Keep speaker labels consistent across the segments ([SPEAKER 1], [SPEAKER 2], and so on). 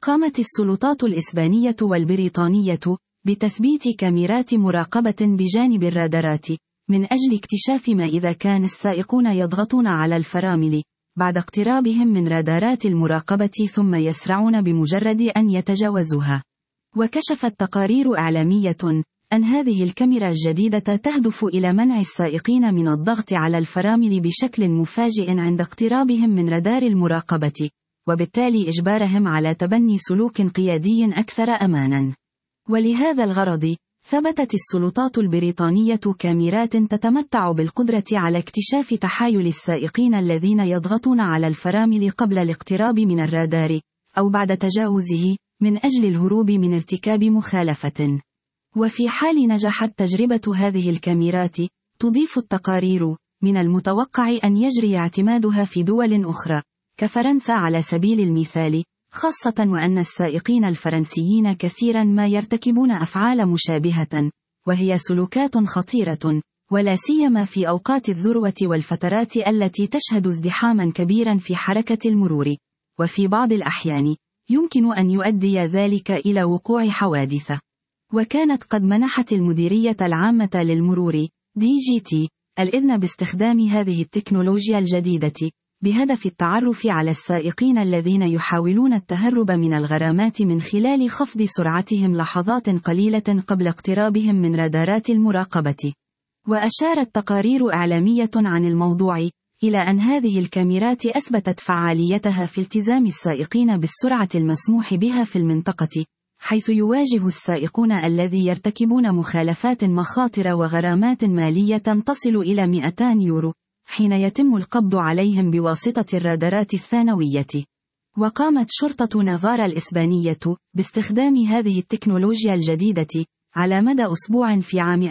[SPEAKER 1] قامت السلطات الإسبانية والبريطانية بتثبيت كاميرات مراقبة بجانب الرادارات، من أجل اكتشاف ما إذا كان السائقون يضغطون على الفرامل بعد اقترابهم من رادارات المراقبة ثم يسرعون بمجرد أن يتجاوزوها. وكشفت تقارير إعلامية أن هذه الكاميرا الجديدة تهدف إلى منع السائقين من الضغط على الفرامل بشكل مفاجئ عند اقترابهم من رادار المراقبة، وبالتالي إجبارهم على تبني سلوك قيادي أكثر أماناً. ولهذا الغرض، ثبتت السلطات البريطانية كاميرات تتمتع بالقدرة على اكتشاف تحايل السائقين الذين يضغطون على الفرامل قبل الاقتراب من الرادار، أو بعد تجاوزه، من أجل الهروب من ارتكاب مخالفة. وفي حال نجحت تجربة هذه الكاميرات، تضيف التقارير، من المتوقع أن يجري اعتمادها في دول أخرى، كفرنسا على سبيل المثال، خاصة وأن السائقين الفرنسيين كثيرا ما يرتكبون أفعال مشابهة، وهي سلوكات خطيرة، ولا سيما في أوقات الذروة والفترات التي تشهد ازدحاما كبيرا في حركة المرور، وفي بعض الأحيان يمكن أن يؤدي ذلك إلى وقوع حوادث. وكانت قد منحت المديرية العامة للمرور DGT الإذن باستخدام هذه التكنولوجيا الجديدة، بهدف التعرف على السائقين الذين يحاولون التهرب من الغرامات من خلال خفض سرعتهم لحظات قليلة قبل اقترابهم من رادارات المراقبة. وأشارت تقارير إعلامية عن الموضوع إلى أن هذه الكاميرات أثبتت فعاليتها في التزام السائقين بالسرعة المسموح بها في المنطقة، حيث يواجه السائقون الذي يرتكبون مخالفات مخاطر وغرامات مالية تصل إلى 200 يورو، حين يتم القبض عليهم بواسطة الرادارات الثانوية. وقامت شرطة نافارا الإسبانية باستخدام هذه التكنولوجيا الجديدة على مدى أسبوع في عام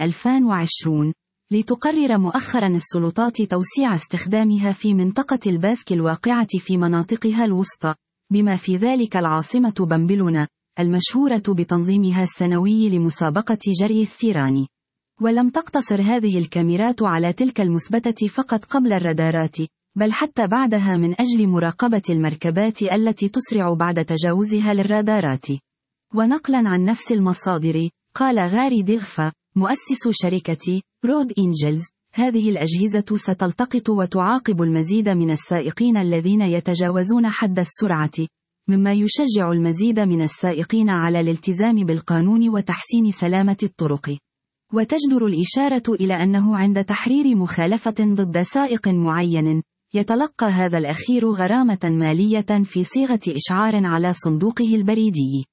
[SPEAKER 1] 2020، لتقرر مؤخرا السلطات توسيع استخدامها في منطقة الباسك الواقعة في مناطقها الوسطى، بما في ذلك العاصمة بامبلونا، المشهورة بتنظيمها السنوي لمسابقة جري الثيران. ولم تقتصر هذه الكاميرات على تلك المثبتة فقط قبل الرادارات، بل حتى بعدها من أجل مراقبة المركبات التي تسرع بعد تجاوزها للرادارات. ونقلا عن نفس المصادر، قال غاري ديغفا، مؤسس شركة رود إنجلز، هذه الأجهزة ستلتقط وتعاقب المزيد من السائقين الذين يتجاوزون حد السرعة، مما يشجع المزيد من السائقين على الالتزام بالقانون وتحسين سلامة الطرق. وتجدر الإشارة إلى أنه عند تحرير مخالفة ضد سائق معين، يتلقى هذا الأخير غرامة مالية في صيغة إشعار على صندوقه البريدي.